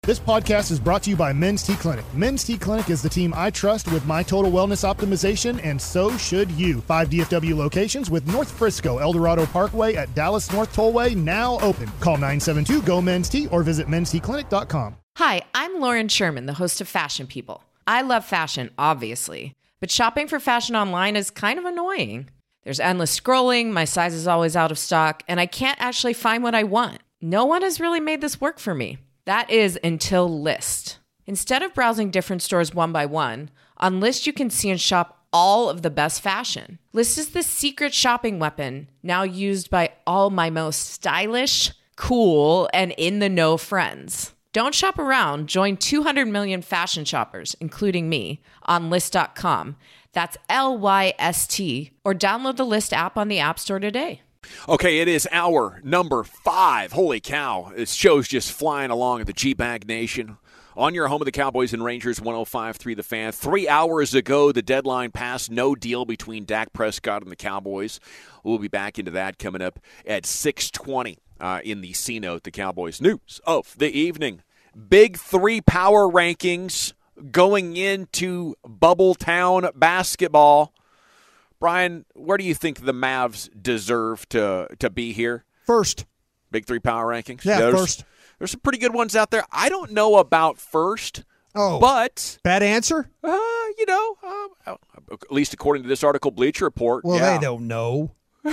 This podcast is brought to you by Men's T Clinic. Men's T Clinic is the team I trust with my total wellness optimization, and so should you. 5 DFW locations with North Frisco, Eldorado Parkway at Dallas North Tollway now open. Call 972-GO-MEN'S-T or visit mensteclinic.com. Hi, I'm Lauren Sherman, the host of Fashion People. I love fashion, obviously, but shopping for fashion online is kind of annoying. There's endless scrolling, my size is always out of stock, and I can't actually find what I want. No one has really made this work for me. That is until Lyst. Instead of browsing different stores one by one, on Lyst you can see and shop all of the best fashion. Lyst is the secret shopping weapon now used by all my most stylish, cool, and in-the-know friends. Don't shop around. Join 200 million fashion shoppers, including me, on Lyst.com. That's Lyst, or download the Lyst app on the App Store today. Okay, it is hour number 5. Holy cow. This show's just flying along at the G-Bag Nation. On your home of the Cowboys and Rangers, 105.3 The Fan. 3 hours ago, the deadline passed. No deal between Dak Prescott and the Cowboys. We'll be back into that coming up at 6:20 in the C-Note, the Cowboys news of the evening. Big 3 power rankings going into Bubble Town basketball. Brian, where do you think the Mavs deserve to be here? First. Big 3 power rankings? Yeah, first. There's some pretty good ones out there. I don't know about first, but... Bad answer? At least according to this article, Bleacher Report. Well, they don't know.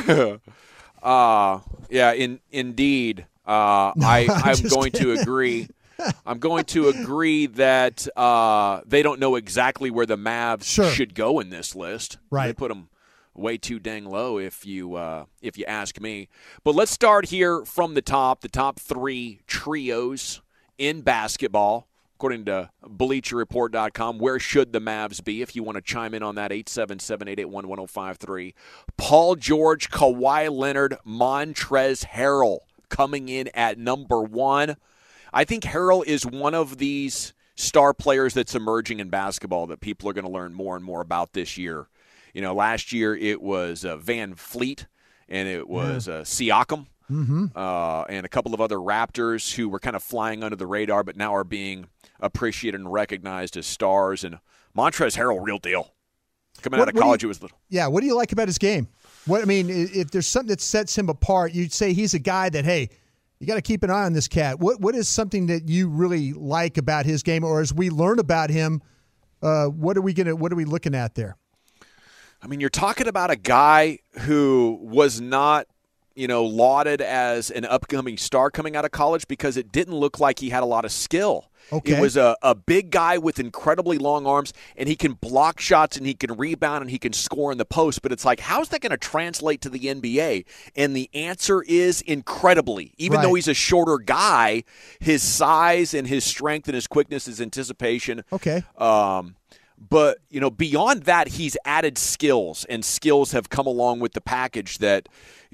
Indeed. I'm going to agree. I'm going to agree that they don't know exactly where the Mavs should go in this list. Right. They put them way too dang low if you ask me. But let's start here from the top 3 trios in basketball. According to BleacherReport.com, where should the Mavs be? If you want to chime in on that, 877-881-1053. Paul George, Kawhi Leonard, Montrezl Harrell coming in at number 1. I think Harrell is one of these star players that's emerging in basketball that people are going to learn more and more about this year. You know, last year it was Van Fleet and it was Siakam and a couple of other Raptors who were kind of flying under the radar but now are being appreciated and recognized as stars. And Montrezl Harrell, real deal. Coming out of college, it was little. Yeah, what do you like about his game? If there's something that sets him apart, you'd say he's a guy that, hey, you got to keep an eye on this cat. What is something that you really like about his game, or as we learn about him, what are we looking at there? I mean, you're talking about a guy who was not, lauded as an upcoming star coming out of college because it didn't look like he had a lot of skill. Okay. It was a big guy with incredibly long arms, and he can block shots, and he can rebound, and he can score in the post. But it's like, how's that going to translate to the NBA? And the answer is incredibly. Even though he's a shorter guy, his size and his strength and his quickness, his anticipation. Okay. But, beyond that, he's added skills, and skills have come along with the package that,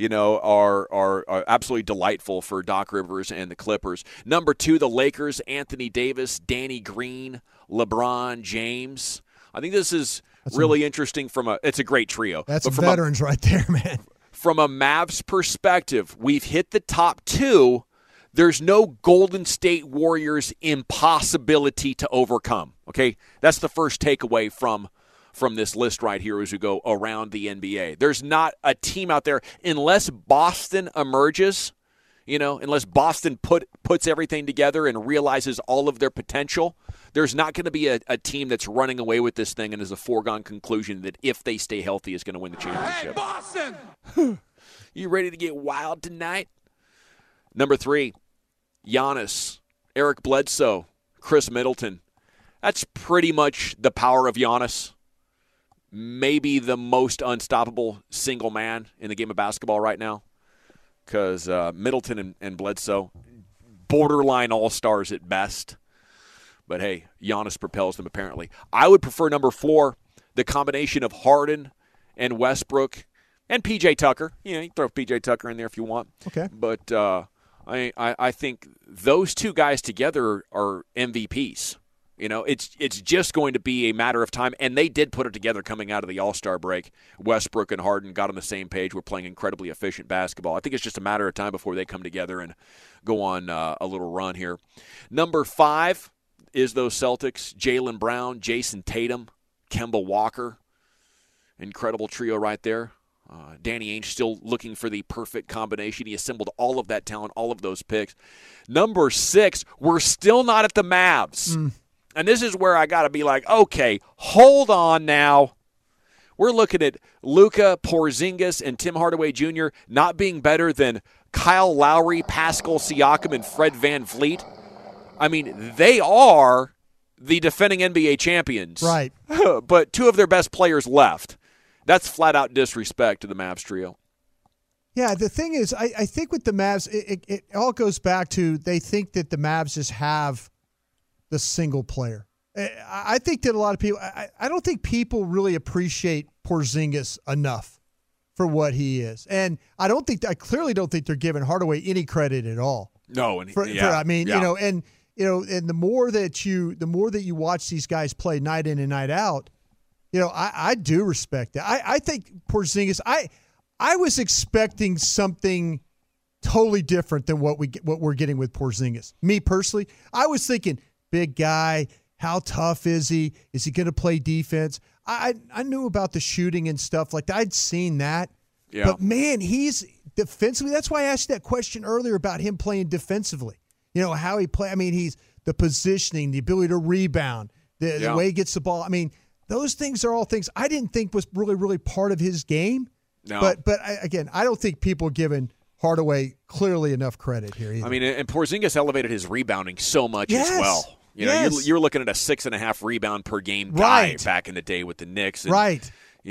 are absolutely delightful for Doc Rivers and the Clippers. Number 2, the Lakers, Anthony Davis, Danny Green, LeBron James. I think this is really interesting it's a great trio. That's some veterans right there, man. From a Mavs perspective, we've hit the top 2. There's no Golden State Warriors impossibility to overcome. Okay, that's the first takeaway from this list right here as we go around the NBA. There's not a team out there, unless Boston emerges, unless Boston puts everything together and realizes all of their potential, there's not going to be a team that's running away with this thing and is a foregone conclusion that if they stay healthy is going to win the championship. Hey, Boston! You ready to get wild tonight? Number 3, Giannis, Eric Bledsoe, Chris Middleton. That's pretty much the power of Giannis. Maybe the most unstoppable single man in the game of basketball right now, because Middleton and Bledsoe, borderline all-stars at best. But, hey, Giannis propels them apparently. I would prefer number 4, the combination of Harden and Westbrook and P.J. Tucker. You can throw P.J. Tucker in there if you want. Okay. But I think those two guys together are MVPs. It's just going to be a matter of time, and they did put it together coming out of the All-Star break. Westbrook and Harden got on the same page. We're playing incredibly efficient basketball. I think it's just a matter of time before they come together and go on a little run here. Number 5 is those Celtics. Jaylen Brown, Jason Tatum, Kemba Walker. Incredible trio right there. Danny Ainge still looking for the perfect combination. He assembled all of that talent, all of those picks. Number 6, we're still not at the Mavs. And this is where I got to be like, okay, hold on now. We're looking at Luka, Porzingis, and Tim Hardaway Jr. not being better than Kyle Lowry, Pascal Siakam, and Fred VanVleet. I mean, they are the defending NBA champions. Right. But 2 of their best players left. That's flat-out disrespect to the Mavs trio. Yeah, the thing is, I think with the Mavs, it all goes back to they think that the Mavs just have the single player. I think that a lot of people – I don't think people really appreciate Porzingis enough for what he is. And I clearly don't think they're giving Hardaway any credit at all. No. And the more that you watch these guys play night in and night out, I do respect that. I think Porzingis. I was expecting something totally different than what we're getting with Porzingis. Me personally, I was thinking big guy. How tough is he? Is he going to play defense? I knew about the shooting and stuff like that. I'd seen that. Yeah. But man, he's defensively. That's why I asked that question earlier about him playing defensively. How he play. I mean, he's the positioning, the ability to rebound, the way he gets the ball. I mean. Those things are all things I didn't think was really, really part of his game. No. But I don't think people are giving Hardaway clearly enough credit here either. I mean, and Porzingis elevated his rebounding so much as well. You're looking at a 6.5 rebound per game guy back in the day with the Knicks. And, right.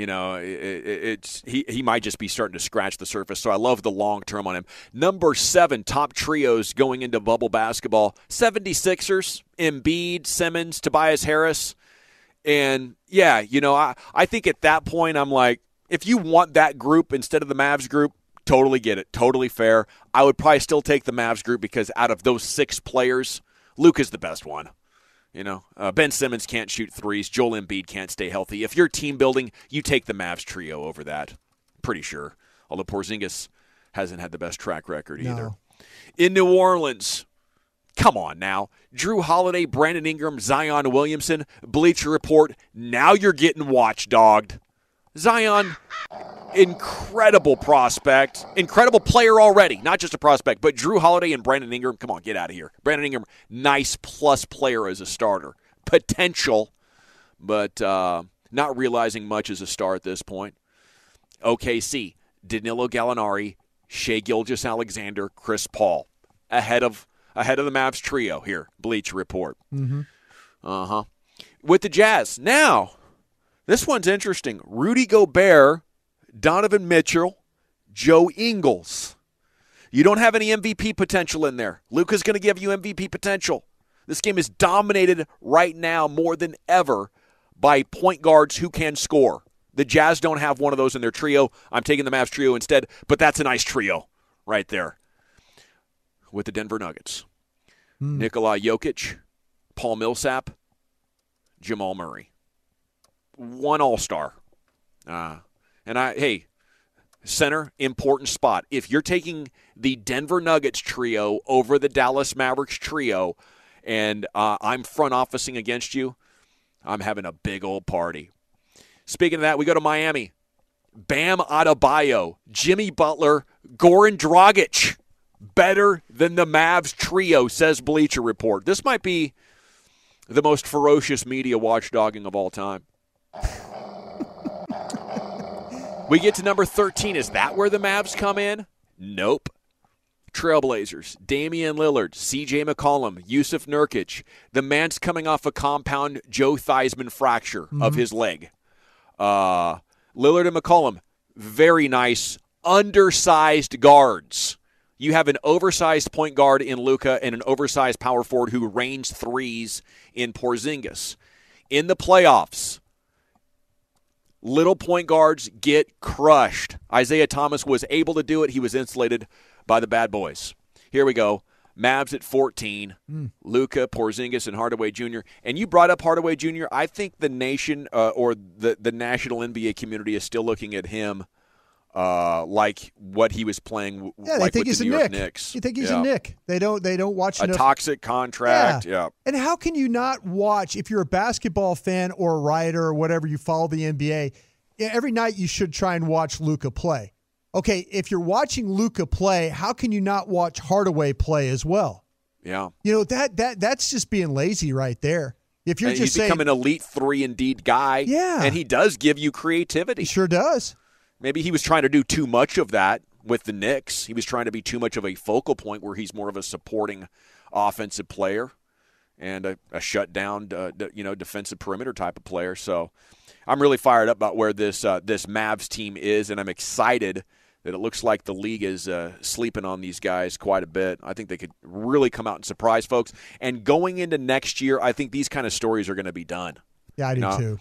He might just be starting to scratch the surface. So I love the long term on him. Number 7, top trios going into bubble basketball. 76ers, Embiid, Simmons, Tobias Harris. And, I think at that point I'm like, if you want that group instead of the Mavs group, totally get it. Totally fair. I would probably still take the Mavs group because out of those 6 players, Luka's the best one. Ben Simmons can't shoot threes. Joel Embiid can't stay healthy. If you're team building, you take the Mavs trio over that. Pretty sure. Although Porzingis hasn't had the best track record either. No. In New Orleans, come on now. Drew Holiday, Brandon Ingram, Zion Williamson, Bleacher Report. Now you're getting watchdogged. Zion, incredible prospect. Incredible player already. Not just a prospect, but Drew Holiday and Brandon Ingram. Come on, get out of here. Brandon Ingram, nice plus player as a starter. Potential, but not realizing much as a star at this point. OKC, Danilo Gallinari, Shai Gilgeous-Alexander, Chris Paul. Ahead of the Mavs trio here, Bleacher Report. Mm-hmm. With the Jazz. Now, this one's interesting. Rudy Gobert, Donovan Mitchell, Joe Ingles. You don't have any MVP potential in there. Luka's going to give you MVP potential. This game is dominated right now more than ever by point guards who can score. The Jazz don't have one of those in their trio. I'm taking the Mavs trio instead, but that's a nice trio right there. With the Denver Nuggets. Nikola Jokic, Paul Millsap, Jamal Murray. One all-star. Center, important spot. If you're taking the Denver Nuggets trio over the Dallas Mavericks trio and I'm front officing against you, I'm having a big old party. Speaking of that, we go to Miami. Bam Adebayo, Jimmy Butler, Goran Dragic. Better than the Mavs trio, says Bleacher Report. This might be the most ferocious media watchdogging of all time. We get to number 13. Is that where the Mavs come in? Nope. Trailblazers, Damian Lillard, C.J. McCollum, Yusuf Nurkic. The man's coming off a compound Joe Theismann fracture of his leg. Lillard and McCollum, very nice, undersized guards. You have an oversized point guard in Luka and an oversized power forward who rains threes in Porzingis. In the playoffs, little point guards get crushed. Isaiah Thomas was able to do it. He was insulated by the bad boys. Here we go. Mavs at 14, Luka, Porzingis, and Hardaway Jr. And you brought up Hardaway Jr. I think the nation or the national NBA community is still looking at him like what he was playing like with the New York Knicks. You think he's a Knick. They don't watch a enough. Toxic contract. Yeah. And how can you not watch, if you're a basketball fan or a writer or whatever, you follow the NBA, every night you should try and watch Luka play. Okay, if you're watching Luka play, how can you not watch Hardaway play as well? Yeah. You know, that's just being lazy right there. If you're and just he's become an elite 3-and-D guy. Yeah. And he does give you creativity. He sure does. Maybe he was trying to do too much of that with the Knicks. He was trying to be too much of a focal point where he's more of a supporting offensive player and a shutdown, defensive perimeter type of player. So I'm really fired up about where this Mavs team is, and I'm excited that it looks like the league is sleeping on these guys quite a bit. I think they could really come out and surprise folks. And going into next year, I think these kind of stories are going to be done. Yeah, I do too.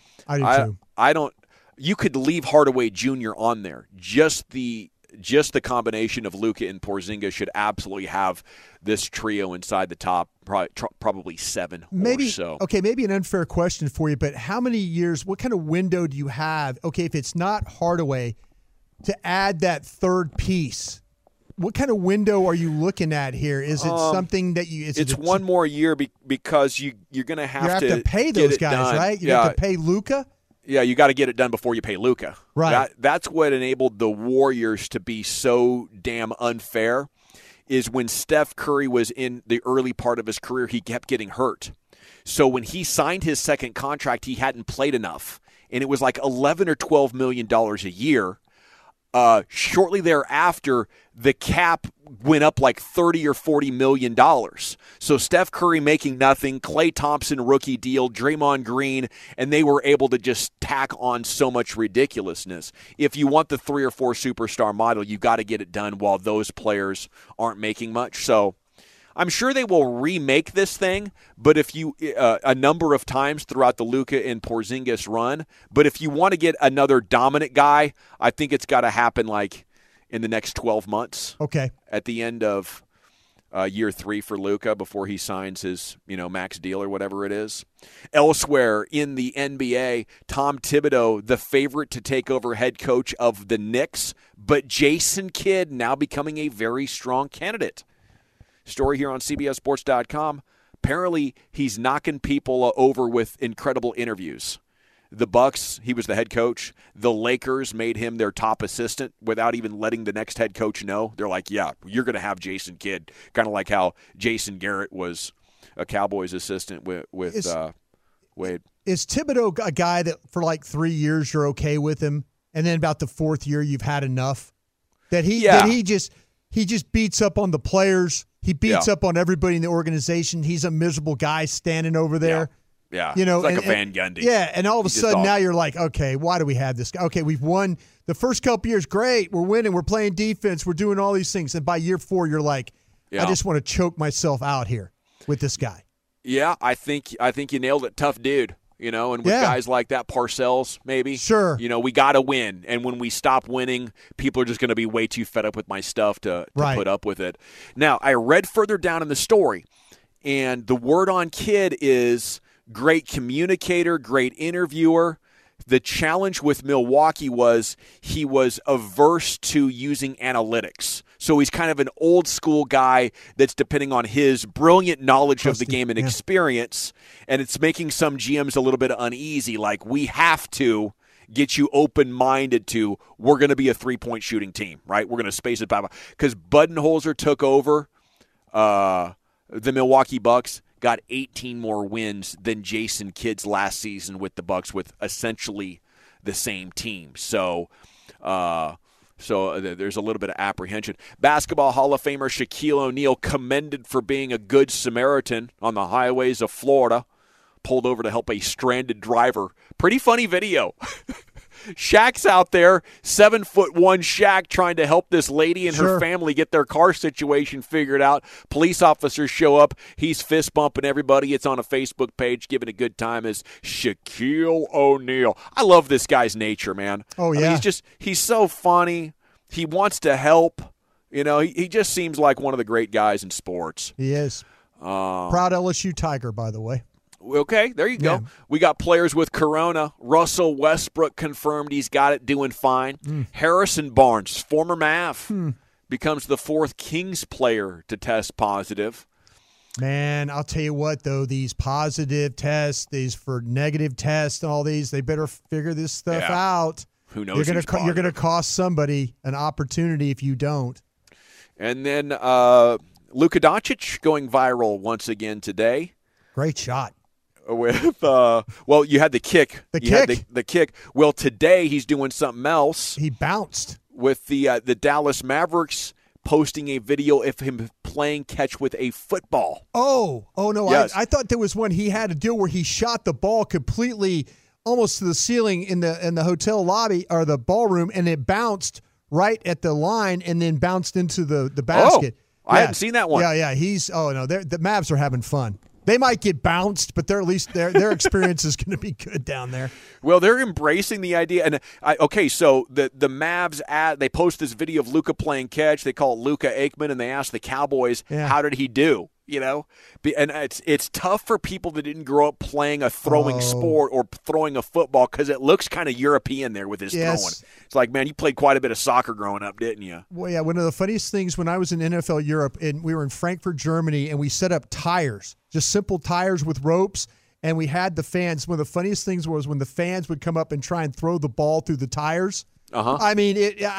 I do too. You could leave Hardaway Jr. on there. Just the combination of Luka and Porzingis should absolutely have this trio inside the top probably 7 or so. Okay, maybe an unfair question for you, but how many years, what kind of window do you have? Okay, if it's not Hardaway, to add that third piece, what kind of window are you looking at here? Is it something that you? It's one more year because you're going to have to pay those guys, done. Right? You have to pay Luka. Yeah, you got to get it done before you pay Luka. Right. That's what enabled the Warriors to be so damn unfair. Is when Steph Curry was in the early part of his career, he kept getting hurt. So when he signed his second contract, he hadn't played enough, and it was like $11 or $12 million a year. Shortly thereafter, the cap went up like $30 or $40 million. So Steph Curry making nothing, Klay Thompson rookie deal, Draymond Green, and they were able to just tack on so much ridiculousness. If you want the 3 or 4 superstar model, you've got to get it done while those players aren't making much. So I'm sure they will remake this thing, but if you a number of times throughout the Luka and Porzingis run. But if you want to get another dominant guy, I think it's got to happen like in the next 12 months. Okay. At the end of year 3 for Luka before he signs his max deal or whatever it is. Elsewhere in the NBA, Tom Thibodeau, the favorite to take over head coach of the Knicks, but Jason Kidd now becoming a very strong candidate. Story here on CBSSports.com. Apparently, he's knocking people over with incredible interviews. The Bucks, he was the head coach. The Lakers made him their top assistant without even letting the next head coach know. They're like, yeah, you're going to have Jason Kidd. Kind of like how Jason Garrett was a Cowboys assistant with Wade. Is Thibodeau a guy that for like 3 years you're okay with him, and then about the 4th year you've had enough? That he just beats up on the players. He beats up on everybody in the organization. He's a miserable guy standing over there. Yeah. It's like a Van Gundy. Yeah, and all of a sudden now you're like, okay, why do we have this guy? Okay, we've won the first couple years. Great, we're winning. We're playing defense. We're doing all these things. And by year 4, you're like, I just want to choke myself out here with this guy. Yeah, I think you nailed it. Tough dude. And with guys like that, Parcells, maybe. Sure. We got to win. And when we stop winning, people are just going to be way too fed up with my stuff to put up with it. Now, I read further down in the story, and the word on Kidd is great communicator, great interviewer. The challenge with Milwaukee was he was averse to using analytics. So he's kind of an old school guy that's depending on his brilliant knowledge of the game and experience. And it's making some GMs a little bit uneasy. Like, we have to get you open-minded to, we're going to be a 3-point shooting team, right? We're going to space it by. Because Budenholzer took over the Milwaukee Bucks, got 18 more wins than Jason Kidd's last season with the Bucks with essentially the same team. So there's a little bit of apprehension. Basketball Hall of Famer Shaquille O'Neal commended for being a good Samaritan on the highways of Florida. Pulled over to help a stranded driver. Pretty funny video. Shaq's out there, 7'1" Shaq, trying to help this lady and her family get their car situation figured out. Police officers show up. He's fist bumping everybody. It's on a Facebook page, giving a good time as Shaquille O'Neal. I love this guy's nature, man. Oh, yeah. I mean, he's so funny. He wants to help. You know, he just seems like one of the great guys in sports. He is. Proud LSU Tiger, by the way. Okay, there you go. Yeah. We got players with corona. Russell Westbrook confirmed he's got it, doing fine. Harrison Barnes, former Mav, becomes the 4th Kings player to test positive. Man, I'll tell you what, though, these positive tests, these for negative tests and all these, they better figure this stuff out. Who knows? You're going to cost somebody an opportunity if you don't. And then Luka Doncic going viral once again today. Great shot. With well, you had the kick. Had the kick. Well, today he's doing something else. He bounced with the Dallas Mavericks posting a video of him playing catch with a football. Oh no! Yes. I thought there was one he had a deal where he shot the ball completely almost to the ceiling in the hotel lobby or the ballroom, and it bounced right at the line and then bounced into the basket. I hadn't seen that one. Yeah. The Mavs are having fun. They might get bounced, but they're at least their experience is going to be good down there. Well, they're embracing the idea. And so the Mavs they post this video of Luka playing catch. They call it Luka Aikman, and they ask the Cowboys, how did he do? You know, and it's tough for people that didn't grow up playing a throwing sport or throwing a football because it looks kind of European there with his throwing. It's like, man, you played quite a bit of soccer growing up, didn't you? Well, yeah. One of the funniest things when I was in NFL Europe, and we were in Frankfurt, Germany, and we set up tires, just simple tires with ropes, and we had the fans. One of the funniest things was when the fans would come up and try and throw the ball through the tires. I mean,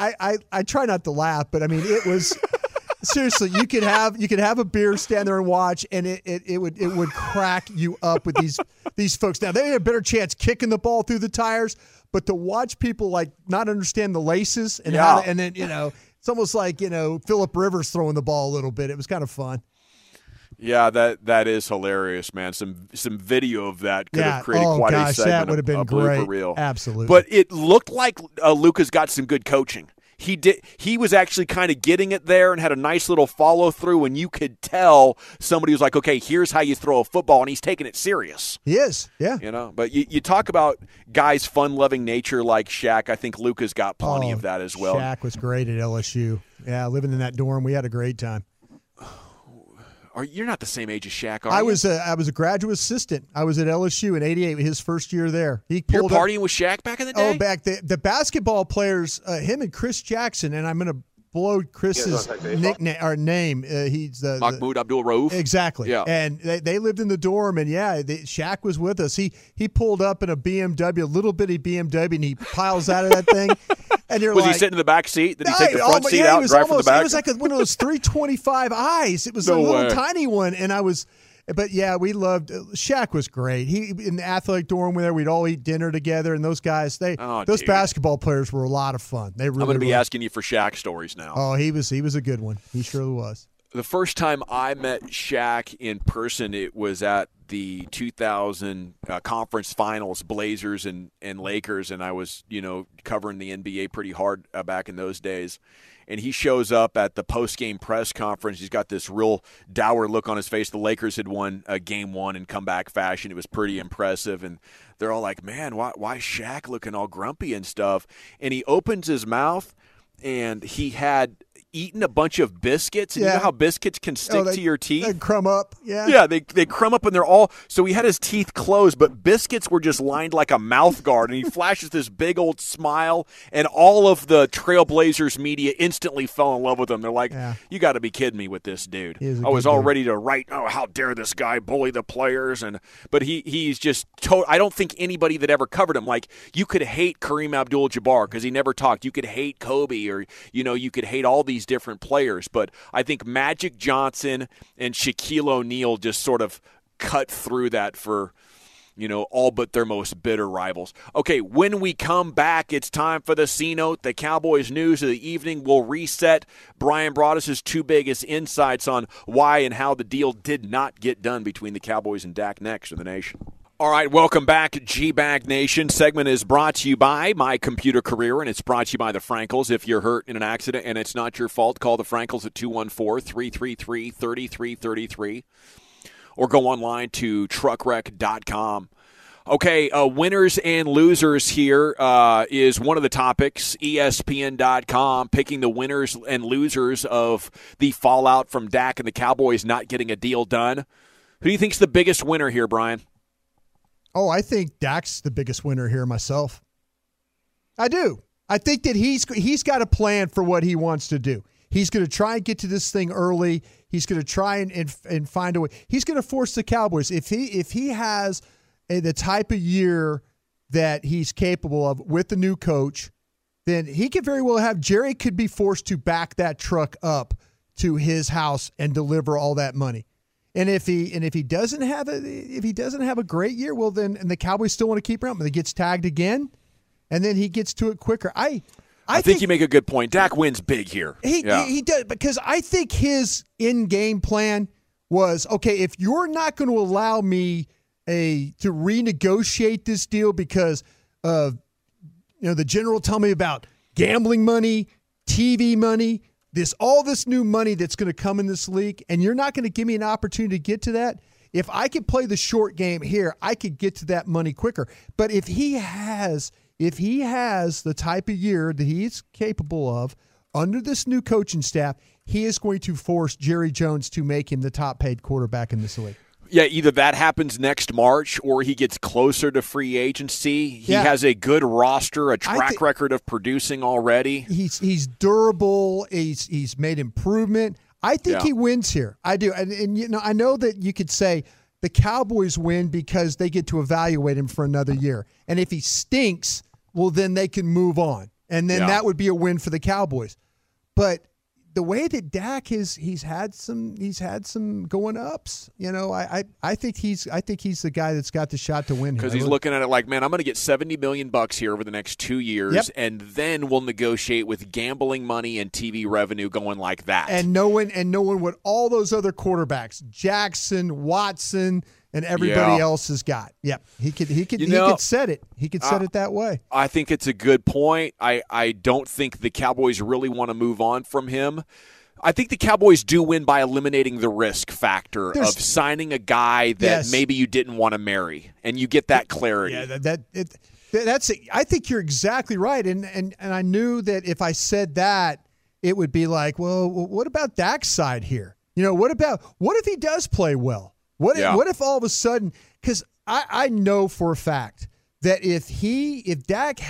I try not to laugh, but I mean, it was. Seriously, you could have a beer, stand there and watch, and it would crack you up with these folks. Now they had a better chance kicking the ball through the tires, but to watch people like not understand the laces and and then it's almost like Phillip Rivers throwing the ball a little bit. It was kind of fun. Yeah, that is hilarious, man. Some video of that could have created quite a segment. That would have been great. Reel. Absolutely. But it looked like Luka's got some good coaching. He was actually kind of getting it there and had a nice little follow through, and you could tell somebody was like, okay, here's how you throw a football, and he's taking it serious. He is, yeah. But you talk about guys' fun-loving nature like Shaq. I think Luka's got plenty of that as well. Shaq was great at LSU. Yeah, living in that dorm, we had a great time. You're not the same age as Shaq, are you? I was a graduate assistant. I was at LSU in '88, his first year there. You're partying with Shaq back in the day? Oh, back the basketball players, him and Chris Jackson, and I'm going to blow Chris's nickname or name. He's the Mahmoud Abdul-Rauf. Exactly. Yeah. And they lived in the dorm, and Shaq was with us. He pulled up in a BMW, a little bitty BMW, and he piles out of that thing. And you're was he sitting in the back seat? Did he take the front seat out and drive from the back? It was like one of those 325i's. It was a little tiny one, and But yeah, we loved Shaq was great. He in the athletic dorm there, we'd all eat dinner together, and those guys, those basketball players were a lot of fun. They really I'm going to be asking you for Shaq stories now. Oh, he was a good one. He surely was. The first time I met Shaq in person, it was at the 2000 conference finals, Blazers and Lakers, and I was, covering the NBA pretty hard back in those days. And he shows up at the post-game press conference. He's got this real dour look on his face. The Lakers had won game one in comeback fashion. It was pretty impressive. And they're all like, man, why Shaq looking all grumpy and stuff? And he opens his mouth, and he had eaten a bunch of biscuits. And you know how biscuits can stick to your teeth? They crumb up, Yeah, they crumb up, and they're all – so he had his teeth closed, but biscuits were just lined like a mouth guard, and he flashes this big old smile, and all of the Trailblazers media instantly fell in love with him. They're like, you got to be kidding me with this dude. I was all ready to write, how dare this guy bully the players. But he's just I don't think anybody that ever covered him, like you could hate Kareem Abdul-Jabbar because he never talked. You could hate Kobe or, you could hate all these different players, but I think Magic Johnson and Shaquille O'Neal just sort of cut through that for, all but their most bitter rivals. Okay, when we come back, it's time for the C-Note, the Cowboys news of the evening. We'll reset Brian Broaddus' two biggest insights on why and how the deal did not get done between the Cowboys and Dak next to the Nation. All right, welcome back, G-Bag Nation. Segment is brought to you by My Computer Career, and it's brought to you by the Frankels. If you're hurt in an accident and it's not your fault, call the Frankels at 214-333-3333 or go online to truckwreck.com. Okay, winners and losers here is one of the topics. ESPN.com picking the winners and losers of the fallout from Dak and the Cowboys not getting a deal done. Who do you think's the biggest winner here, Brian? Oh, I think Dak's the biggest winner here myself. I do. I think that he's got a plan for what he wants to do. He's going to try and get to this thing early. He's going to try and find a way. He's going to force the Cowboys. If he has the type of year that he's capable of with the new coach, then he could very well have Jerry could be forced to back that truck up to his house and deliver all that money. And if he doesn't have a great year, well then and the Cowboys still want to keep him around, but he gets tagged again, and then he gets to it quicker. I think you make a good point. Dak wins big here. He does, because I think his in-game plan was, okay, if you're not going to allow me to renegotiate this deal because of the general tell me about gambling money, TV money, all this new money that's going to come in this league, and you're not going to give me an opportunity to get to that. If I could play the short game here, I could get to that money quicker. But if he has the type of year that he's capable of under this new coaching staff, he is going to force Jerry Jones to make him the top-paid quarterback in this league. Yeah, either that happens next March or he gets closer to free agency. He has a good roster, a track record of producing already. He's durable. He's made improvement. I think he wins here. I do. And I know that you could say the Cowboys win because they get to evaluate him for another year. And if he stinks, well, then they can move on. And then that would be a win for the Cowboys. But the way that Dak he's had some going ups. I think he's the guy that's got the shot to win here. Because he's looking at it like, man, I'm going to get $70 million here over the next 2 years, and then we'll negotiate with gambling money and TV revenue going like that. And knowing what all those other quarterbacks, Jackson, Watson, and everybody else has got. Yep. He could set it. He could set it that way. I think it's a good point. I don't think the Cowboys really want to move on from him. I think the Cowboys do win by eliminating the risk factor of signing a guy that maybe you didn't want to marry, and you get that clarity. Yeah, I think you're exactly right. And I knew that if I said that, it would be like, well, what about Dak's side here? What if he does play well? What if all of a sudden, because I know for a fact that if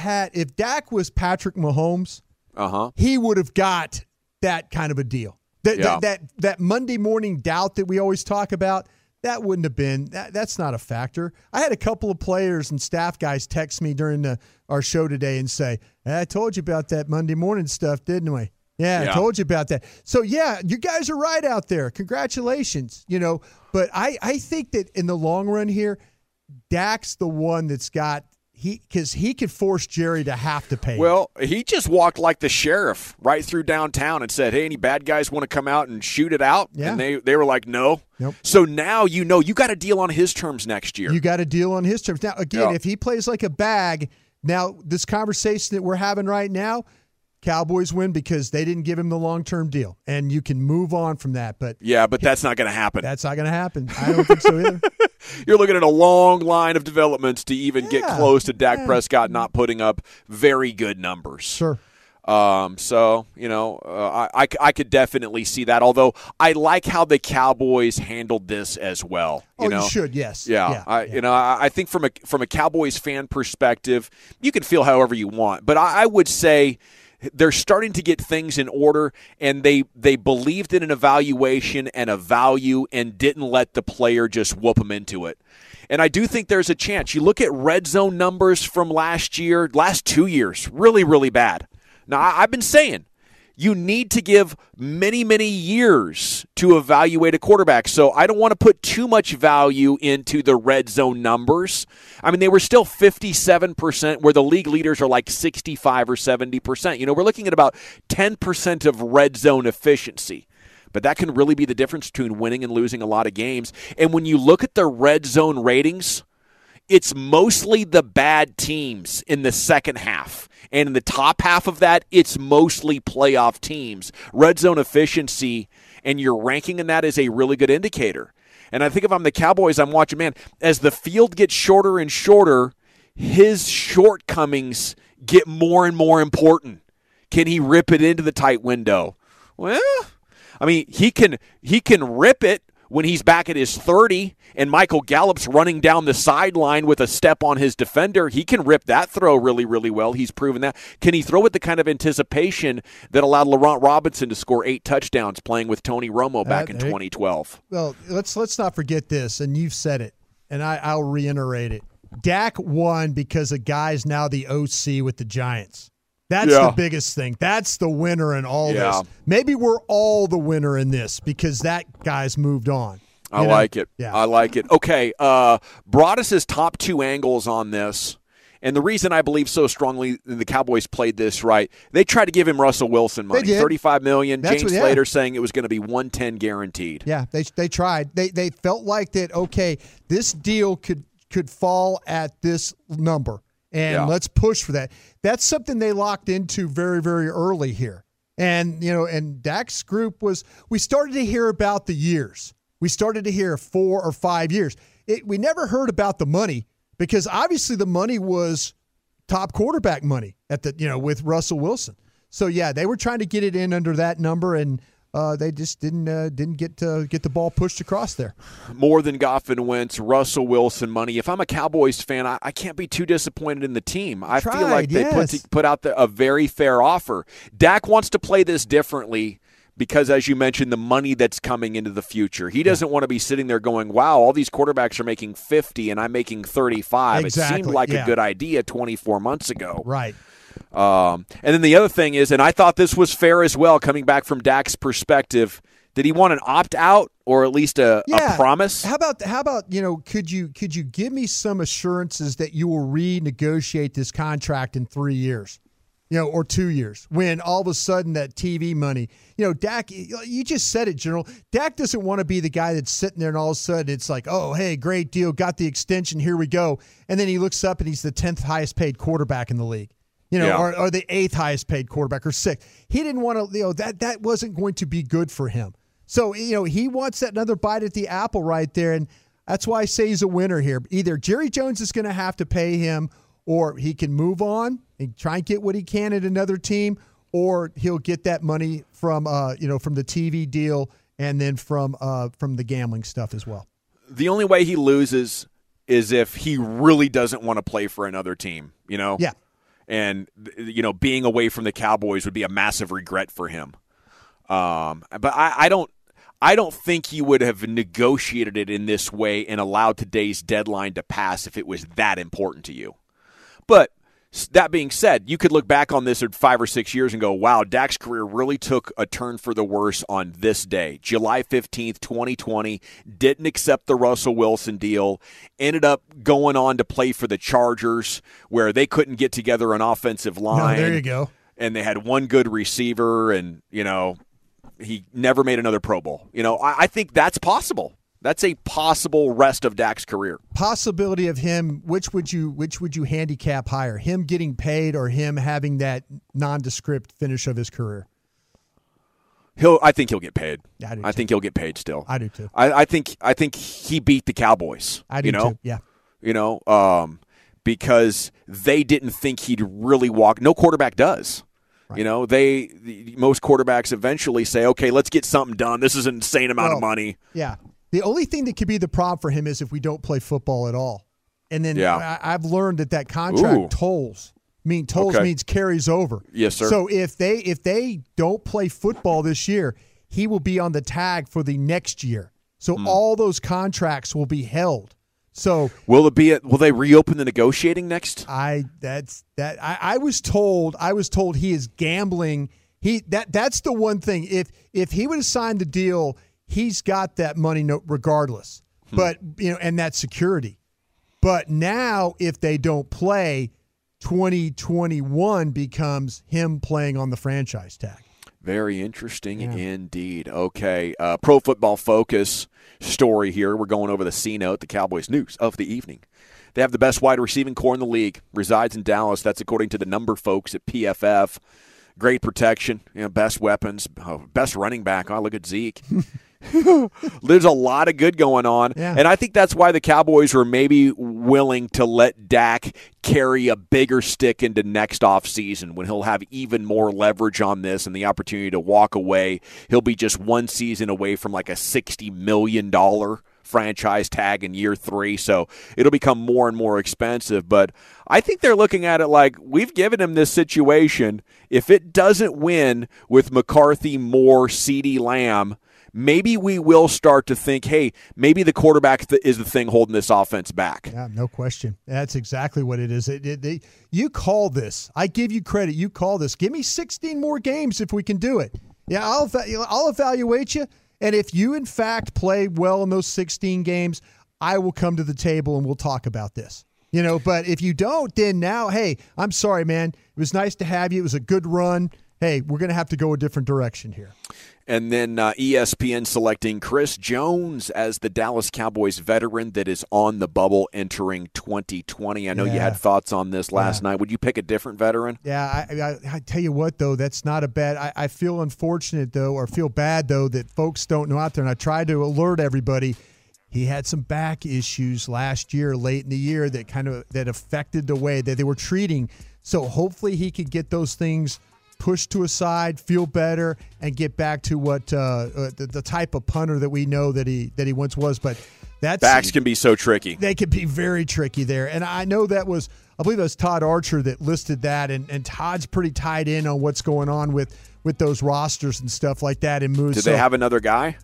Dak was Patrick Mahomes, he would have got that kind of a deal. That Monday morning doubt that we always talk about, that wouldn't have been. That's not a factor. I had a couple of players and staff guys text me during our show today and say, I told you about that Monday morning stuff, didn't we? Yeah, I told you about that. So, you guys are right out there. Congratulations. But I think that in the long run here, Dak's the one that's got because he could force Jerry to have to pay. Well, he just walked like the sheriff right through downtown and said, hey, any bad guys want to come out and shoot it out? Yeah. And they were like, no. Nope. So now you got a deal on his terms next year. You got a deal on his terms. Now, again, if he plays like a bag, now this conversation that we're having right now, Cowboys win because they didn't give him the long-term deal, and you can move on from that. But that's not going to happen. That's not going to happen. I don't think so either. You're looking at a long line of developments to even get close to Dak Prescott not putting up very good numbers. Sure. I could definitely see that. Although I like how the Cowboys handled this as well. You should, yes. I think from a Cowboys fan perspective, you can feel however you want, but I would say they're starting to get things in order, and they believed in an evaluation and a value and didn't let the player just whoop them into it. And I do think there's a chance. You look at red zone numbers from last 2 years, really, really bad. Now, I've been saying you need to give many, many years to evaluate a quarterback. So I don't want to put too much value into the red zone numbers. I mean, they were still 57%, where the league leaders are like 65 or 70%. We're looking at about 10% of red zone efficiency. But that can really be the difference between winning and losing a lot of games. And when you look at the red zone ratings, it's mostly the bad teams in the second half. And in the top half of that, it's mostly playoff teams. Red zone efficiency and your ranking in that is a really good indicator. And I think if I'm the Cowboys, I'm watching, man, as the field gets shorter and shorter, his shortcomings get more and more important. Can he rip it into the tight window? Well, I mean, he can rip it when he's back at his 30 and Michael Gallup's running down the sideline with a step on his defender. He can rip that throw really, really well. He's proven that. Can he throw with the kind of anticipation that allowed Laurent Robinson to score 8 touchdowns playing with Tony Romo back in 2012? Well, let's not forget this, and you've said it, and I'll reiterate it. Dak won because a guy's now the OC with the Giants. That's the biggest thing. That's the winner in all this. Maybe we're all the winner in this because that guy's moved on. I like it. Yeah. I like it. Okay, Broadus's top 2 angles on this, and the reason I believe so strongly the Cowboys played this right, they tried to give him Russell Wilson money, $35 million. James Slater saying it was going to be $110 guaranteed. Yeah, they tried. They felt like that. Okay, this deal could fall at this number. And let's push for that. That's something they locked into very, very early here. And, and Dak's group we started to hear about the years. We started to hear 4 or 5 years. We never heard about the money because obviously the money was top quarterback money with Russell Wilson. So, they were trying to get it in under that number, and they just didn't get the ball pushed across there. More than Goff and Wentz, Russell Wilson money. If I'm a Cowboys fan, I can't be too disappointed in the team. I feel like they put out a very fair offer. Dak wants to play this differently because, as you mentioned, the money that's coming into the future. He doesn't want to be sitting there going, wow, all these quarterbacks are making 50 and I'm making 35. Exactly. It seemed like a good idea 24 months ago. Right. And then the other thing is, and I thought this was fair as well, coming back from Dak's perspective, did he want an opt-out or at least a promise? How about could you give me some assurances that you will renegotiate this contract in 3 years, or 2 years, when all of a sudden that TV money, Dak, you just said it, General. Dak doesn't want to be the guy that's sitting there and all of a sudden it's like, oh, hey, great deal, got the extension, here we go. And then he looks up and he's the 10th highest paid quarterback in the league. Or the 8th highest paid quarterback or 6th. He didn't want to, that wasn't going to be good for him. So, he wants that another bite at the apple right there. And that's why I say he's a winner here. Either Jerry Jones is going to have to pay him, or he can move on and try and get what he can at another team, or he'll get that money from, from the TV deal and then from the gambling stuff as well. The only way he loses is if he really doesn't want to play for another team, Yeah. And, being away from the Cowboys would be a massive regret for him. But I don't think he would have negotiated it in this way and allowed today's deadline to pass if it was that important to you. But that being said, you could look back on this at 5 or 6 years and go, wow, Dak's career really took a turn for the worse on this day. July 15th, 2020, didn't accept the Russell Wilson deal, ended up going on to play for the Chargers where they couldn't get together an offensive line. No, there you go. And they had one good receiver and, he never made another Pro Bowl. I think that's possible. That's a possible rest of Dak's career. Possibility of him, which would you handicap higher? Him getting paid or him having that nondescript finish of his career? I think he'll get paid. I think he'll get paid still. I do too. I think he beat the Cowboys. I do too. Yeah. Because they didn't think he'd really walk. No quarterback does. Right. Most quarterbacks eventually say, okay, let's get something done. This is an insane amount of money. Yeah. The only thing that could be the problem for him is if we don't play football at all. And then I've learned that contract tolls. Means carries over. Yes, sir. So if they don't play football this year, he will be on the tag for the next year. So all those contracts will be held. So will they reopen the negotiating next? I was told he is gambling. That's the one thing. If he would have signed the deal, he's got that money regardless. But and that security. But now if they don't play, 2021 becomes him playing on the franchise tag. Very interesting indeed. Okay, Pro Football Focus story here. We're going over the C-note, the Cowboys news of the evening. They have the best wide receiving core in the league. Resides in Dallas. That's according to the number folks at PFF. Great protection, best weapons, best running back. Oh, look at Zeke. There's a lot of good going on. Yeah. And I think that's why the Cowboys were maybe willing to let Dak carry a bigger stick into next offseason when he'll have even more leverage on this and the opportunity to walk away. He'll be just one season away from like a $60 million franchise tag in year 3, so it'll become more and more expensive. But I think they're looking at it like, we've given him this situation. If it doesn't win with McCarthy, Moore, CeeDee Lamb, maybe we will start to think, hey, maybe the quarterback is the thing holding this offense back. Yeah, no question. That's exactly what it is. You call this. I give you credit. You call this. Give me 16 more games if we can do it. Yeah, I'll evaluate you. And if you, in fact, play well in those 16 games, I will come to the table and we'll talk about this. But if you don't, then now, hey, I'm sorry, man. It was nice to have you. It was a good run. Hey, we're going to have to go a different direction here. And then ESPN selecting Chris Jones as the Dallas Cowboys veteran that is on the bubble entering 2020. I know you had thoughts on this last night. Would you pick a different veteran? Yeah, I tell you what, though, that's not a bad – I feel unfortunate, though, or feel bad, though, that folks don't know out there, and I try to alert everybody. He had some back issues last year, late in the year, that affected the way that they were treating. So hopefully he could get those things – push to a side, feel better, and get back to what the type of punter that we know that he once was. But backs can be so tricky. They can be very tricky there. And I know I believe it was Todd Archer that listed that, and Todd's pretty tied in on what's going on with those rosters and stuff like that. And moves. Do they have another guy?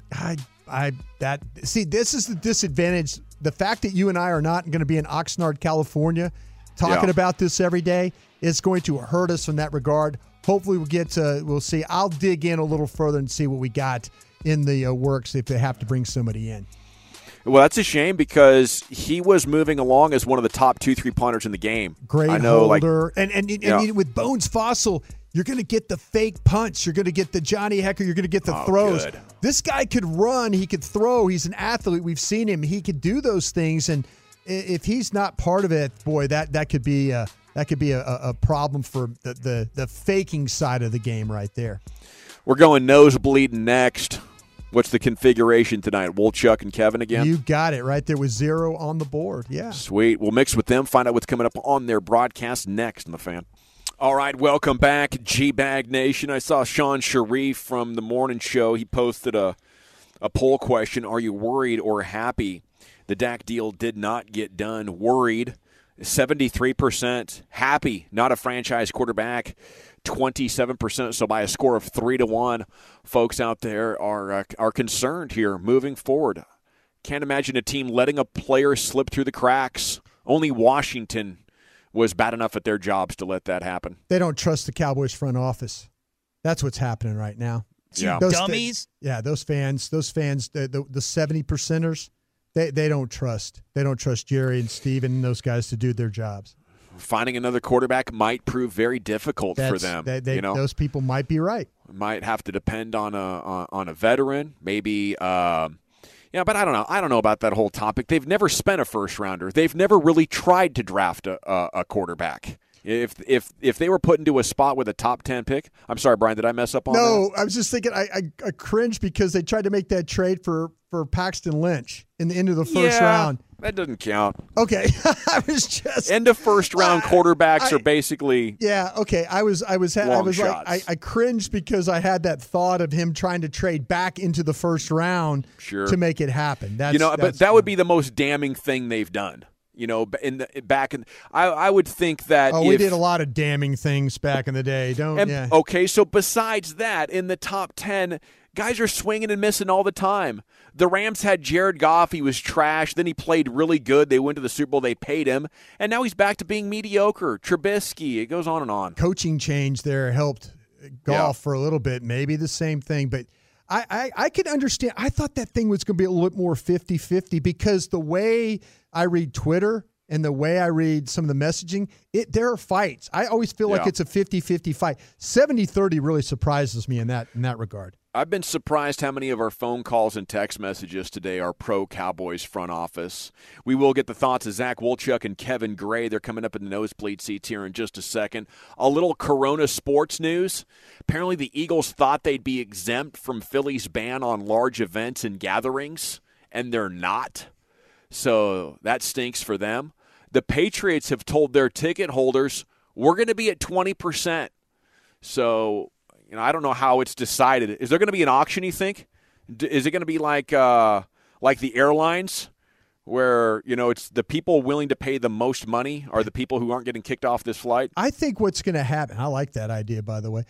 This is the disadvantage. The fact that you and I are not going to be in Oxnard, California, talking about this every day is going to hurt us in that regard. Hopefully we'll see. I'll dig in a little further and see what we got in the works if they have to bring somebody in. Well, that's a shame because he was moving along as one of the top 2-3 punters in the game. Great holder. And with Bones Fossil, you're going to get the fake punch. You're going to get the Johnny Hecker. You're going to get the throws. Good. This guy could run. He could throw. He's an athlete. We've seen him. He could do those things. And if he's not part of it, boy, that could be a problem for the faking side of the game right there. We're going nosebleeding next. What's the configuration tonight? Wolchuk and Kevin again? You got it right there with 0 on the board. Yeah. Sweet. We'll mix with them, find out what's coming up on their broadcast next on The Fan. All right, welcome back, G-Bag Nation. I saw Sean Sharif from the morning show. He posted a poll question. Are you worried or happy the Dak deal did not get done? Worried. 73% happy, not a franchise quarterback. 27%, so by a score of 3-1, folks out there are concerned here moving forward. Can't imagine a team letting a player slip through the cracks. Only Washington was bad enough at their jobs to let that happen. They don't trust the Cowboys front office. That's what's happening right now. Yeah. Dummies. Those fans, the 70%ers. They don't trust. They don't trust Jerry and Steven and those guys to do their jobs. Finding another quarterback might prove very difficult for them. Those people might be right. Might have to depend on a veteran, maybe. But I don't know. I don't know about that whole topic. They've never spent a first rounder. They've never really tried to draft a quarterback. If they were put into a spot with a top 10 pick, I'm sorry, Brian, did I mess up on that? No, I was just thinking I cringed because they tried to make that trade for Paxton Lynch in the end of the first round. That doesn't count. Okay, I was just end of first round quarterbacks are basically okay. I cringed because I had that thought of him trying to trade back into the first round to make it happen. But that would be the most damning thing they've done. I would think that. We did a lot of damning things back in the day. Okay, so besides that, in the top 10, guys are swinging and missing all the time. The Rams had Jared Goff. He was trash. Then he played really good. They went to the Super Bowl. They paid him. And now he's back to being mediocre. Trubisky. It goes on and on. Coaching change there helped Goff for a little bit. Maybe the same thing. But I could understand. I thought that thing was going to be a little bit more 50-50 because the way I read Twitter and the way I read some of the messaging, there are fights. I always feel like it's a 50-50 fight. 70-30 really surprises me in that regard. I've been surprised how many of our phone calls and text messages today are pro-Cowboys front office. We will get the thoughts of Zach Wolchuk and Kevin Gray. They're coming up in the nosebleed seats here in just a second. A little Corona sports news. Apparently the Eagles thought they'd be exempt from Philly's ban on large events and gatherings, and they're not. So that stinks for them. The Patriots have told their ticket holders, we're going to be at 20%. So, I don't know how it's decided. Is there going to be an auction, you think? Is it going to be like the airlines where, it's the people willing to pay the most money are the people who aren't getting kicked off this flight? I think what's going to happen, I like that idea, by the way.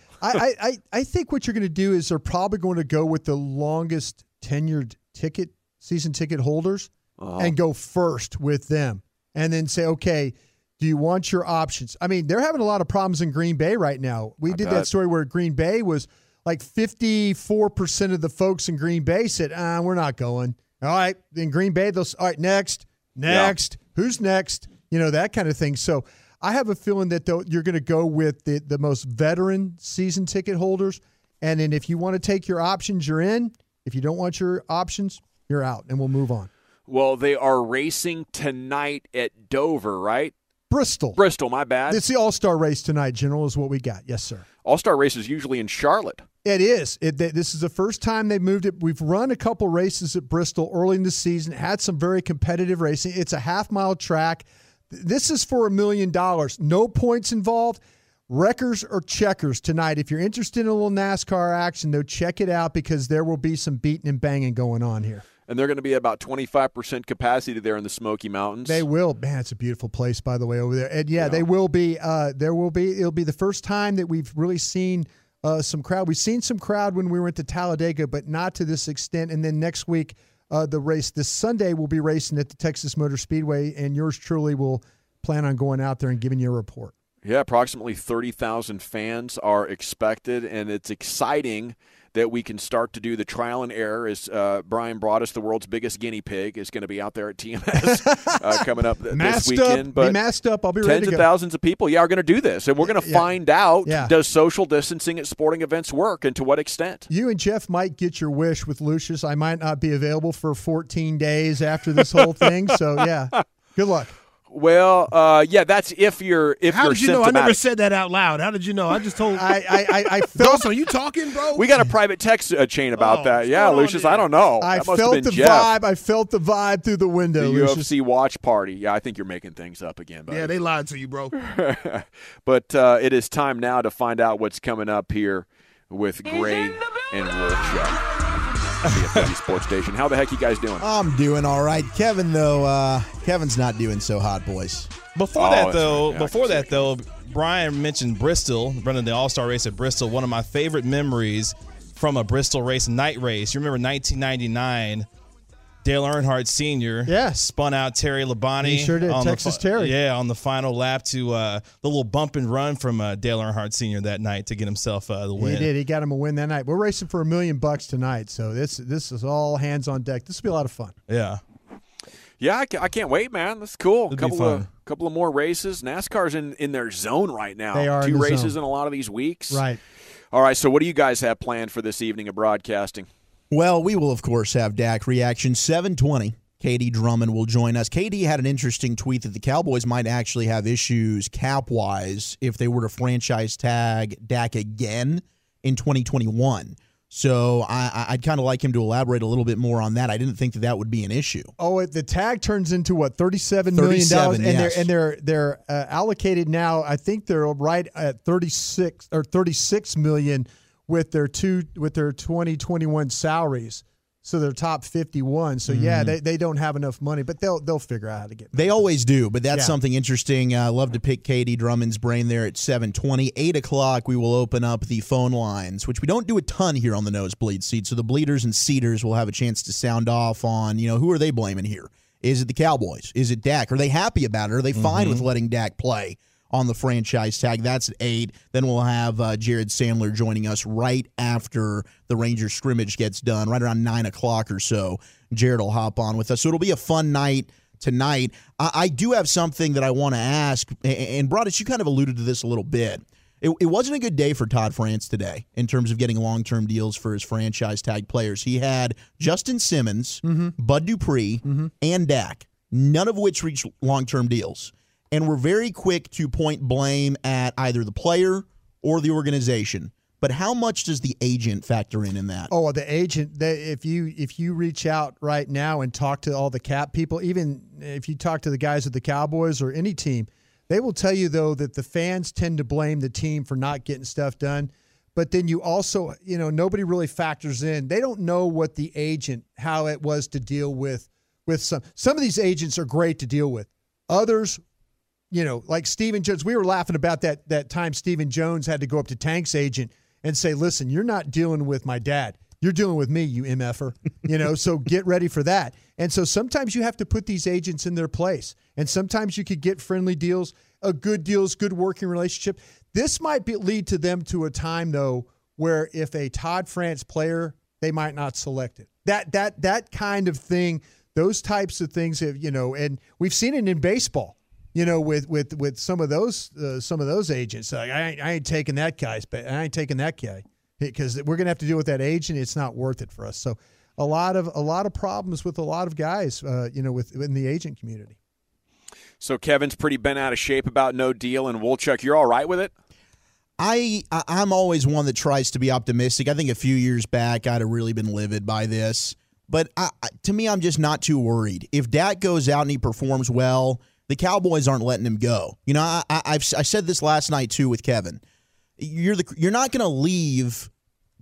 I think what you're going to do is they're probably going to go with the longest tenured season ticket holders and go first with them and then say, okay, do you want your options? I mean, they're having a lot of problems in Green Bay right now. We did that story where Green Bay was like 54% of the folks in Green Bay said, we're not going. All right, in Green Bay, all right, next, who's next? That kind of thing. So I have a feeling that you're going to go with the most veteran season ticket holders. And then if you want to take your options, you're in. If you don't want your options, you're out, and we'll move on. Well, they are racing tonight at Dover, right? Bristol, my bad. It's the All-Star race tonight, General, is what we got. Yes, sir. All-Star race is usually in Charlotte. It is. This is the first time they've moved it. We've run a couple races at Bristol early in the season, had some very competitive racing. It's a half-mile track. This is for $1 million. No points involved. Wreckers or checkers tonight. If you're interested in a little NASCAR action, though, check it out because there will be some beating and banging going on here. And they're going to be about 25% capacity there in the Smoky Mountains. They will. Man, it's a beautiful place, by the way, over there. And, they will be. It'll be the first time that we've really seen some crowd. We've seen some crowd when we went to Talladega, but not to this extent. And then next week, the race this Sunday, we'll be racing at the Texas Motor Speedway, and yours truly will plan on going out there and giving you a report. Yeah, approximately 30,000 fans are expected, and it's exciting that we can start to do the trial and error as Brian Broaddus, the world's biggest guinea pig, is going to be out there at TMS coming up this weekend. Be masked up. I'll be ready to go. Tens of thousands of people, are going to do this. And we're going to find out, does social distancing at sporting events work and to what extent? You and Jeff might get your wish with Lucius. I might not be available for 14 days after this whole thing. So, good luck. Well, that's if you're How did you know? symptomatic. I never said that out loud. How did you know? I just told. I felt. Are you talking, bro? We got a private text chain about that. Yeah, Lucius, I don't know. I that must have felt been the Jeff. vibe. I felt the vibe through the window. The Lucius. UFC watch party. Yeah, I think you're making things up again, buddy. Yeah, they lied to you, bro. But it is time now to find out what's coming up here with Gray and Wolchuk. BFW Sports Station. How the heck you guys doing? I'm doing all right. Kevin, though, Kevin's not doing so hot, boys. Before that, though, Brian mentioned Bristol, running the All-Star race at Bristol. One of my favorite memories from a Bristol race, night race. You remember 1999, Dale Earnhardt Sr. Spun out Terry Labonte. He sure did, Texas Terry. Yeah, on the final lap to the little bump and run from Dale Earnhardt Sr. that night to get himself the win. He did. He got him a win that night. We're racing for $1 million tonight, so this is all hands on deck. This will be a lot of fun. Yeah. Yeah, I can't wait, man. That's cool. It'll be fun. Couple of more races. NASCAR's in their zone right now. They are 2 in the races zone. in a lot of these weeks. Right. All right, so what do you guys have planned for this evening of broadcasting? Well, we will, of course, have Dak reaction. 7:20, Katie Drummond will join us. Katie had an interesting tweet that the Cowboys might actually have issues cap-wise if they were to franchise tag Dak again in 2021. So I'd kind of like him to elaborate a little bit more on that. I didn't think that would be an issue. Oh, the tag turns into what, $37 million, yes. and they're allocated now. I think they're right at 36 million with their 2021 salaries. So they're top 51. So they don't have enough money, but they'll figure out how to get. They always do, but that's something interesting. I love to pick Katie Drummond's brain there at 7:20. 8 o'clock, we will open up the phone lines, which we don't do a ton here on the Nosebleed Seat. So the bleeders and seaters will have a chance to sound off on, who are they blaming here? Is it the Cowboys? Is it Dak? Are they happy about it? Are they fine with letting Dak play on the franchise tag? That's at 8. Then we'll have Jared Sandler joining us right after the Rangers scrimmage gets done, right around 9 o'clock or so. Jared will hop on with us. So it'll be a fun night tonight. I do have something that I want to ask, and Broaddus, you kind of alluded to this a little bit. It wasn't a good day for Todd France today in terms of getting long-term deals for his franchise tag players. He had Justin Simmons, Bud Dupree, and Dak, none of which reached long-term deals. And we're very quick to point blame at either the player or the organization. But how much does the agent factor in that? Oh, the agent. If you reach out right now and talk to all the cap people, even if you talk to the guys at the Cowboys or any team, they will tell you, though, that the fans tend to blame the team for not getting stuff done. But then you also, nobody really factors in. They don't know what the agent, how it was to deal with some. Some of these agents are great to deal with. Others, like Stephen Jones. We were laughing about that time Stephen Jones had to go up to Tank's agent and say, listen, you're not dealing with my dad. You're dealing with me, you MFer. So get ready for that. And so sometimes you have to put these agents in their place. And sometimes you could get friendly deals, good working relationship. This might lead to them to a time, though, where if a Todd France player, they might not select it. That kind of thing, those types of things have, and we've seen it in baseball. With some of those agents, like I ain't taking that guy, because we're gonna have to deal with that agent. It's not worth it for us. So a lot of problems with a lot of guys, within the agent community. So Kevin's pretty bent out of shape about no deal, and Wolchuk, you're all right with it? I'm always one that tries to be optimistic. I think a few years back I'd have really been livid by this, but to me, I'm just not too worried. If Dak goes out and he performs well, the Cowboys aren't letting him go. I said this last night too with Kevin. You're not going to leave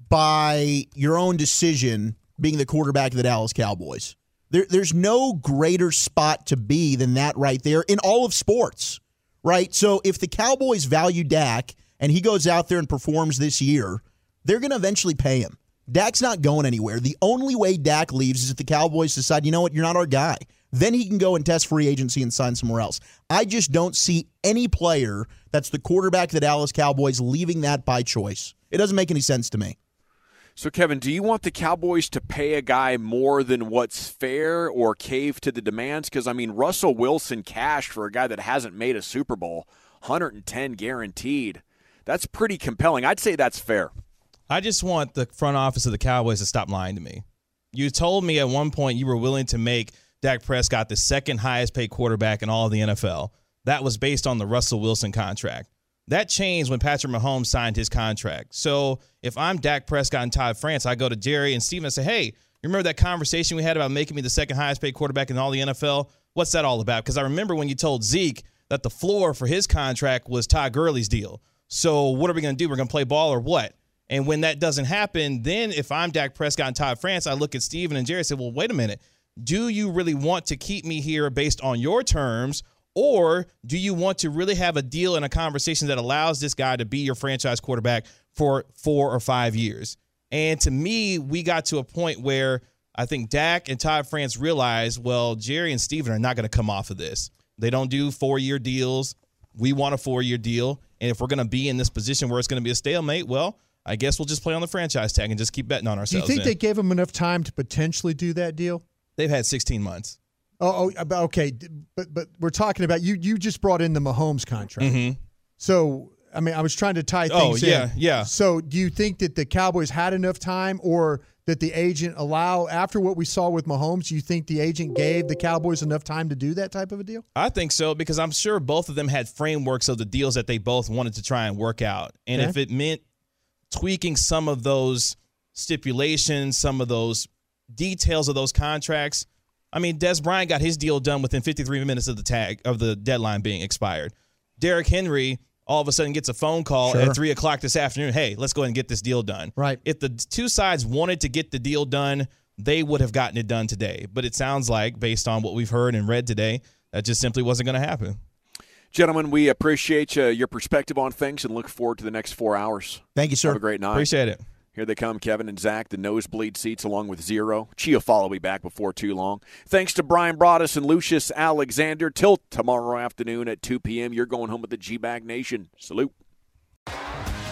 by your own decision being the quarterback of the Dallas Cowboys. There's no greater spot to be than that right there in all of sports, right? So if the Cowboys value Dak and he goes out there and performs this year, they're going to eventually pay him. Dak's not going anywhere. The only way Dak leaves is if the Cowboys decide, you know what, you're not our guy. Then he can go and test free agency and sign somewhere else. I just don't see any player that's the quarterback of the Dallas Cowboys leaving that by choice. It doesn't make any sense to me. So, Kevin, do you want the Cowboys to pay a guy more than what's fair or cave to the demands? Because, Russell Wilson cash for a guy that hasn't made a Super Bowl, $110 guaranteed. That's pretty compelling. I'd say that's fair. I just want the front office of the Cowboys to stop lying to me. You told me at one point you were willing to make Dak Prescott the second highest paid quarterback in all of the NFL. That was based on the Russell Wilson contract. That changed when Patrick Mahomes signed his contract. So if I'm Dak Prescott and Todd France, I go to Jerry and Steven and say, hey, you remember that conversation we had about making me the second highest paid quarterback in all the NFL? What's that all about? Because I remember when you told Zeke that the floor for his contract was Todd Gurley's deal. So what are we going to do? We're going to play ball or what? And when that doesn't happen, then if I'm Dak Prescott and Todd France, I look at Steven and Jerry and say, well, wait a minute. Do you really want to keep me here based on your terms, or do you want to really have a deal and a conversation that allows this guy to be your franchise quarterback for 4 or 5 years? And to me, we got to a point where I think Dak and Todd France realized, well, Jerry and Steven are not going to come off of this. They don't do 4-year deals. We want a 4-year deal. And if we're going to be in this position where it's going to be a stalemate, well, I guess we'll just play on the franchise tag and just keep betting on ourselves. Do you think they gave him enough time to potentially do that deal? They've had 16 months. Oh, okay. But we're talking about you just brought in the Mahomes contract. Mm-hmm. So, I was trying to tie things in. Yeah. So do you think that the Cowboys had enough time, or that the agent after what we saw with Mahomes, do you think the agent gave the Cowboys enough time to do that type of a deal? I think so, because I'm sure both of them had frameworks of the deals that they both wanted to try and work out. And if it meant tweaking some of those stipulations, some of those details of those contracts. Des Bryant got his deal done within 53 minutes of the deadline being expired. Derrick Henry all of a sudden gets a phone call at 3 o'clock this afternoon. Hey, let's go ahead and get this deal done. Right. If the two sides wanted to get the deal done, they would have gotten it done today. But it sounds like, based on what we've heard and read today, that just simply wasn't going to happen. Gentlemen, we appreciate your perspective on things and look forward to the next 4 hours. Thank you, sir. Have a great night. Appreciate it. Here they come, Kevin and Zach, the nosebleed seats along with Zero. Chiafalo will be back before too long. Thanks to Brian Broaddus and Lucius Alexander. Till tomorrow afternoon at 2 p.m., you're going home with the G-Bag Nation. Salute.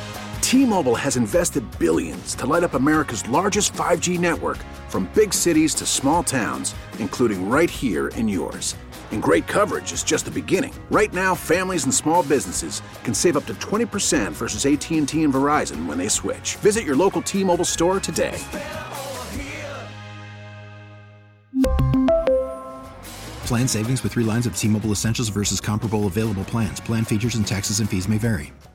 T-Mobile has invested billions to light up America's largest 5G network, from big cities to small towns, including right here in yours. And great coverage is just the beginning. Right now, families and small businesses can save up to 20% versus AT&T and Verizon when they switch. Visit your local T-Mobile store today. Plan savings with 3 lines of T-Mobile Essentials versus comparable available plans. Plan features and taxes and fees may vary.